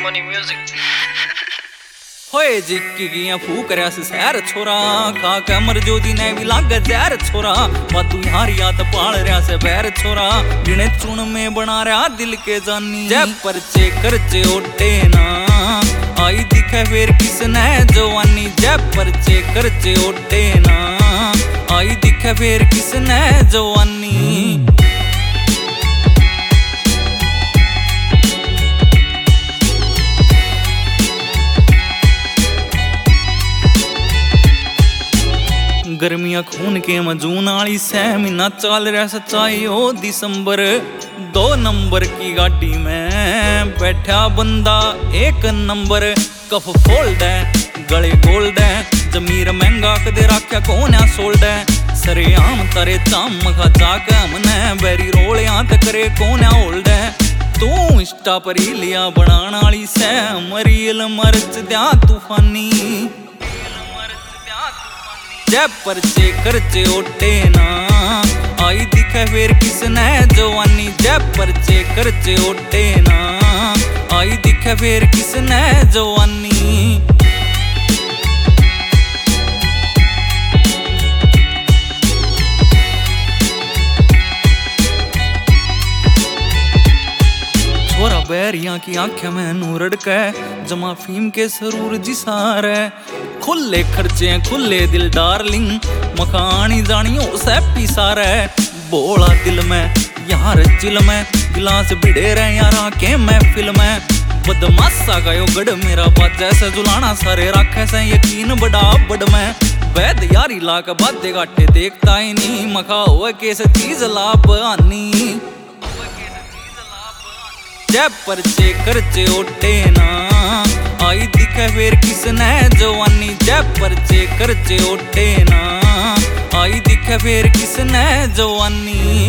money music होए जिक्की गिया फूक रहा से सैर छोरा खा के मर जो दी ने भी लाग जहर छोरा तू यार याद पाल रहा से बैर छोरा जिने चुन में बना रहा दिल के जानी जय परचे करचे ओटे ना आई दिखे फिर किसने जवानी जय परचे करचे ओटे ना आई दिखे फिर किसने जवानी गर्मियां खून के मजून आली सै महीना चल रहा सच्चाई ओ दिसंबर 2 नंबर की गाड़ी में बैठा बंदा 1 नंबर कफ फोल्ड है गले गोल्ड है जमीर महंगा कदे राख्या कोन्या सोल्ड है सरे आम तारे चाम खा चाक हमने बैरी रोलियां ते करे कोन्या होल्ड है तू इंस्टा पर ही लिया बनाने वाली सै मरील मर्च द्या तूफानी जय परचे करचे ओटे ना आई दिखे फिर किसने जवानी जय परचे करचे ओटे ना आई दिखे फिर किसने जवानी छोरा बैरिया की आंखें में नूर के जमा फीम के सरूर जिसार है खुले खर्चे खुले दिल डार्लिंग मकानी जानियो सैपी सारा है बोला दिल में यार चिल में गिलास भिड़े रहे यारा के महफिल में बदमाशा गयो गढ़ मेरा बाजा से जुलाना सारे राखे से यकीन बड़ा बड़ में वैद यारी लाक बादे घाटे देखता ही नहीं मखा हुआ कैसे चीज लाभ आनी जय परचे करचे ओटे ना आई दिखे फिर किसने जवानी जय परचे करचे ओटे ना आई दिखे फिर किसने जवानी